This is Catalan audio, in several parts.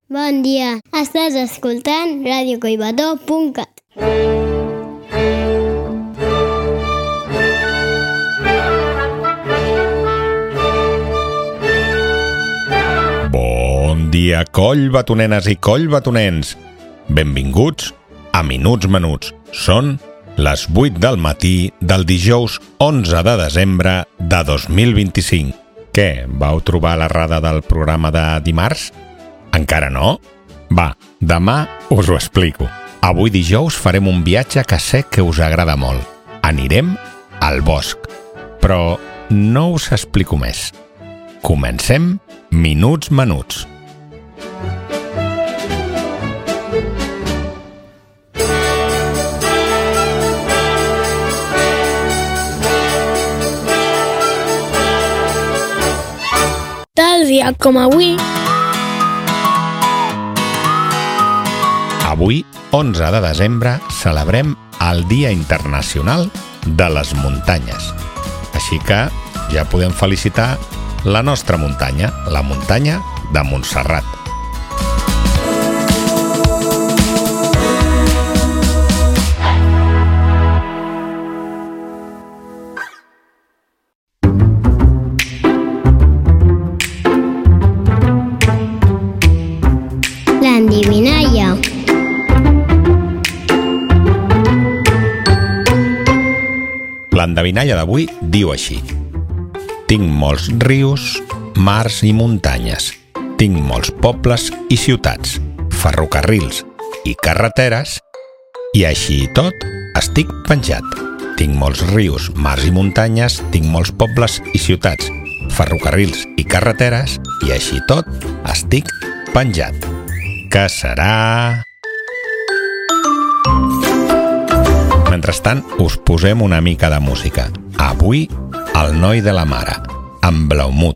Bon dia, estàs escoltant radiocollbató.cat. Bon dia, collbatonenes i collbatonens. Benvinguts a Minuts Menuts. Són les 8 del matí del dijous 11 de desembre de 2025. Què, vau trobar l'errada del programa de dimarts? Encara no? Va, demà us ho explico. Avui dijous farem un viatge que sé que us agrada molt. Anirem al bosc. Però no us explico més. Comencem Minuts Menuts. Tal dia com avui... Avui, 11 de desembre, celebrem el Dia Internacional de les Muntanyes. Així que ja podem felicitar la nostra muntanya, la muntanya de Montserrat. L'endevinalla. L'endevinalla d'avui diu així: tinc molts rius, mars i muntanyes. Tinc molts pobles i ciutats, ferrocarrils i carreteres, i així i tot estic penjat. Tinc molts rius, mars i muntanyes, tinc molts pobles i ciutats, ferrocarrils i carreteres, i així i tot estic penjat. Què serà? Mentrestant, us posem una mica de música. Avui, El noi de la mare, amb Blaumut.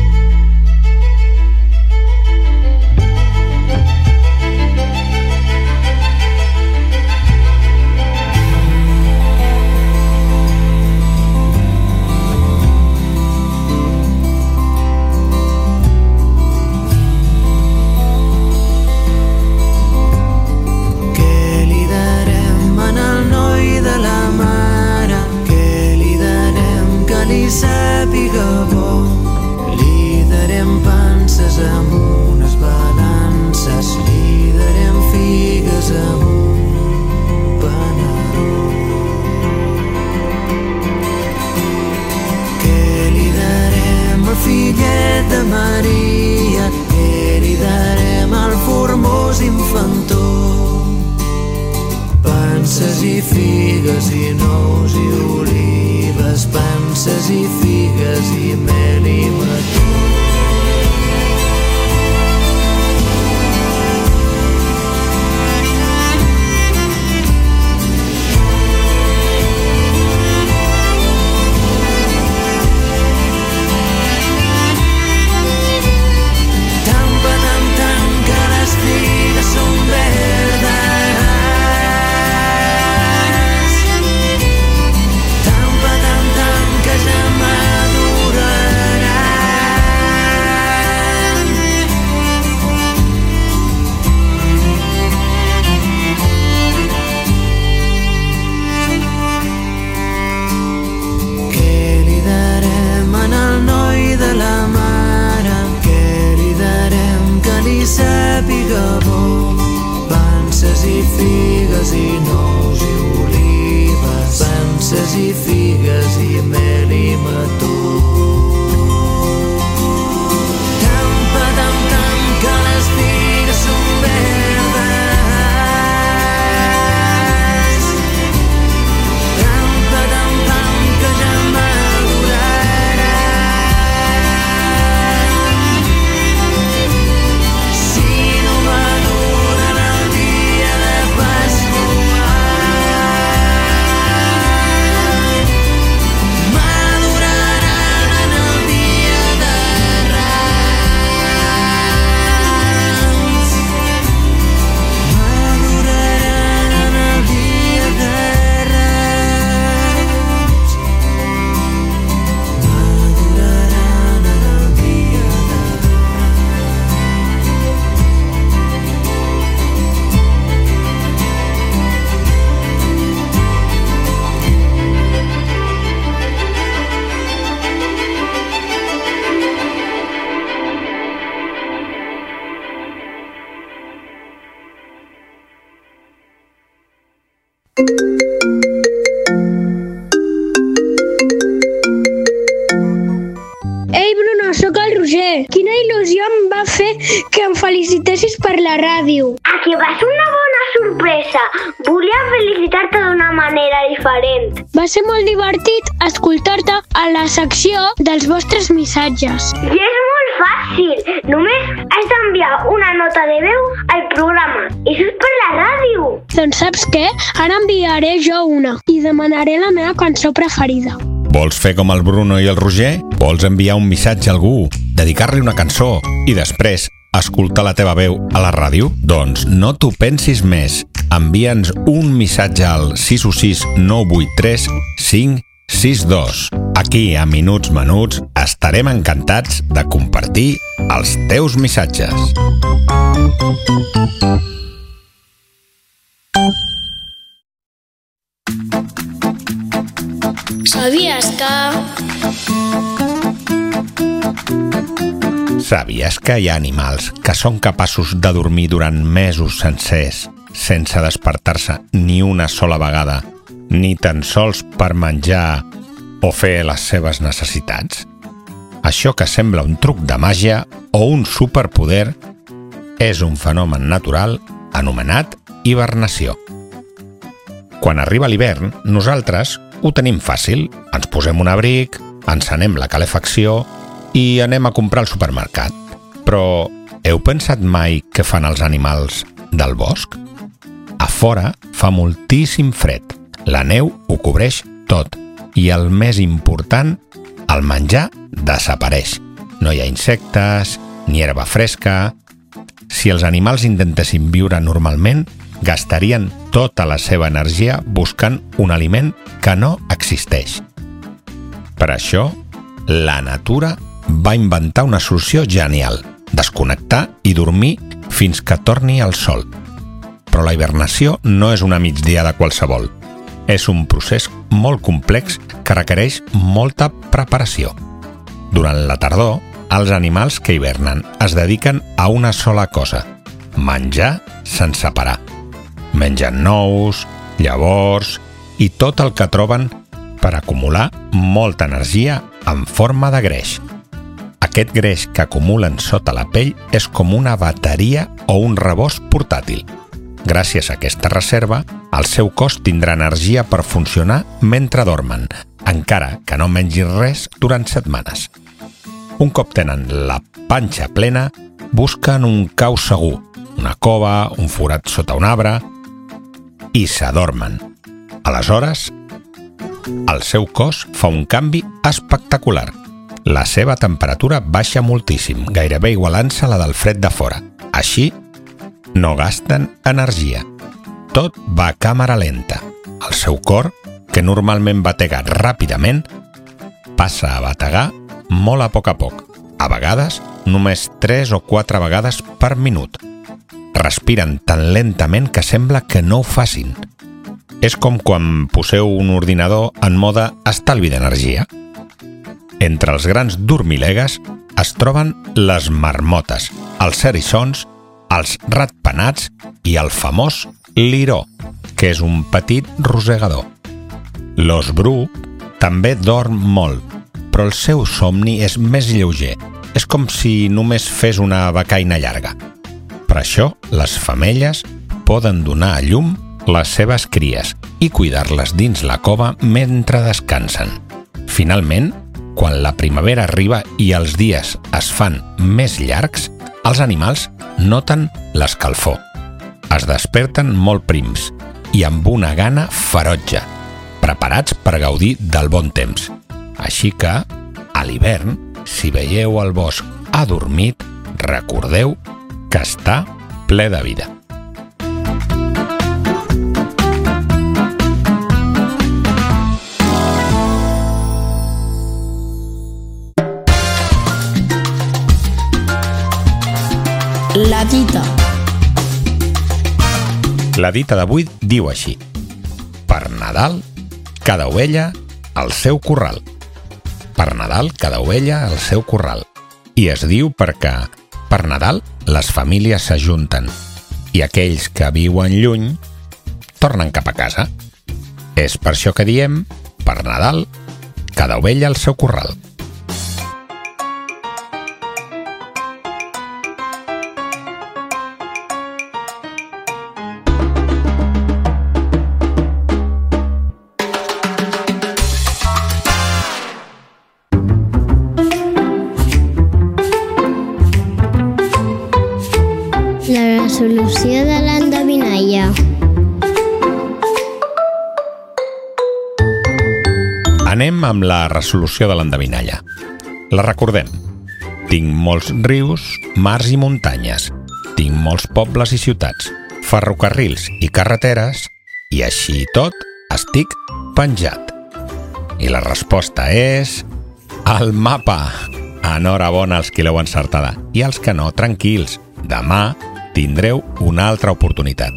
Sàpiga bo, li darem panses amb unes balances, li darem figues amb un panador. Què li darem al fillet de Maria, què li darem al formós infantó? Panses i figues i nous i olives, panses i figues i mel i mató. Ei, Bruno, sóc el Roger. Quina il·lusió em va fer que em felicitessis per la ràdio. A que va ser una bona sorpresa. Volia felicitar-te d'una manera diferent. Va ser molt divertit escoltar-te a la secció dels vostres missatges. I és molt fàcil. Només has d'enviar una nota de veu al programa. I això és per la ràdio. Doncs saps què? Ara enviaré jo una i demanaré la meva cançó preferida. Vols fer com el Bruno i el Roger? Vols enviar un missatge a algú, dedicar-li una cançó i després escoltar la teva veu a la ràdio? Doncs no t'ho pensis més. Envia'ns un missatge al 616 983 562. Aquí, a Minuts Menuts, estarem encantats de compartir els teus missatges. Sabies que hi ha animals que són capaços de dormir durant mesos sencers sense despertar-se ni una sola vegada, ni tan sols per menjar o fer les seves necessitats? Això que sembla un truc de màgia o un superpoder és un fenomen natural anomenat hibernació. Quan arriba l'hivern, nosaltres ho tenim fàcil. Ens posem un abric, encenem la calefacció i anem a comprar al supermercat. Però heu pensat mai què fan els animals del bosc? A fora fa moltíssim fred, la neu ho cobreix tot i el més important, el menjar desapareix. No hi ha insectes, ni herba fresca. Si els animals intentessin viure normalment, gastarien tota la seva energia buscant un aliment que no existeix. Per això, la natura va inventar una solució genial: desconnectar i dormir fins que torni el sol. Però la hibernació no és una migdiada qualsevol. És un procés molt complex que requereix molta preparació. Durant la tardor, els animals que hibernen es dediquen a una sola cosa: menjar sense parar. Mengen nous, llavors i tot el que troben per acumular molta energia en forma de greix. Aquest greix que acumulen sota la pell és com una bateria o un rebost portàtil. Gràcies a aquesta reserva, el seu cos tindrà energia per funcionar mentre dormen, encara que no mengin res durant setmanes. Un cop tenen la panxa plena, busquen un cau segur, una cova, un forat sota un arbre, i s'adormen. Aleshores, el seu cos fa un canvi espectacular. La seva temperatura baixa moltíssim, gairebé igualant-se a la del fred de fora. Així, no gasten energia. Tot va a càmera lenta. El seu cor, que normalment batega ràpidament, passa a bategar molt a poc, a vegades només 3 o 4 vegades per minut. Respiren tan lentament que sembla que no ho facin. És com quan poseu un ordinador en mode estalvi d'energia. Entre els grans dormilegues es troben les marmotes, els erissons, els ratpenats i el famós liró, que és un petit rosegador. L'ós bru també dorm molt, però el seu somni és més lleuger. És com si només fes una becaina llarga. Per això, les femelles poden donar a llum les seves cries i cuidar-les dins la cova mentre descansen. Finalment, quan la primavera arriba i els dies es fan més llargs, els animals noten l'escalfor. Es desperten molt prims i amb una gana ferotge, preparats per gaudir del bon temps. Així que, a l'hivern, si veieu el bosc adormit, recordeu que està ple de vida. La dita. La dita d'avui diu així: per Nadal, cada ovella al seu corral. Per Nadal, cada ovella al seu corral. I es diu perquè per Nadal les famílies s'ajunten i aquells que viuen lluny tornen cap a casa. És per això que diem, per Nadal, cada ovella al seu corral. La resolució de l'endevinalla. Anem amb la resolució de l'endevinalla. La recordem. Tinc molts rius, mars i muntanyes. Tinc molts pobles i ciutats, ferrocarrils i carreteres, i així i tot estic penjat. I la resposta és... el mapa! Enhorabona als qui l'heu encertada. I als que no, tranquils. Demà tindreu una altra oportunitat.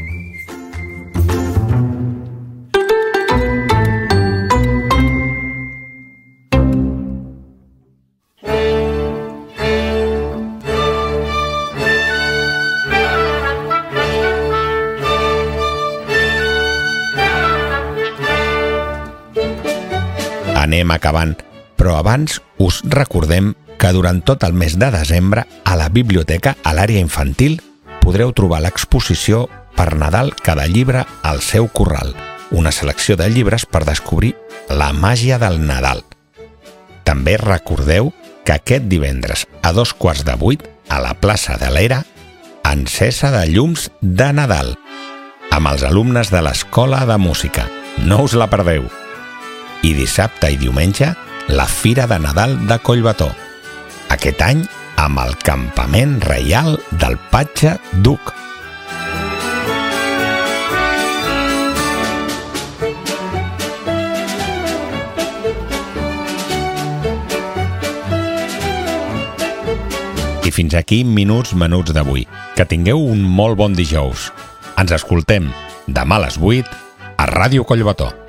Anem acabant, però abans us recordem que durant tot el mes de desembre a la biblioteca, a l'àrea infantil, podreu trobar l'exposició Per Nadal cada llibre al seu corral, una selecció de llibres per descobrir la màgia del Nadal. També recordeu que aquest divendres a 7:15 a la plaça de l'Era, encesa de llums de Nadal, amb els alumnes de l'Escola de Música. No us la perdeu! I dissabte i diumenge, la Fira de Nadal de Collbató. Aquest any, amb el Campament Reial del Patge Duc. I fins aquí Minuts Menuts d'avui. Que tingueu un molt bon dijous. Ens escoltem demà a les 8 a Ràdio Collbató.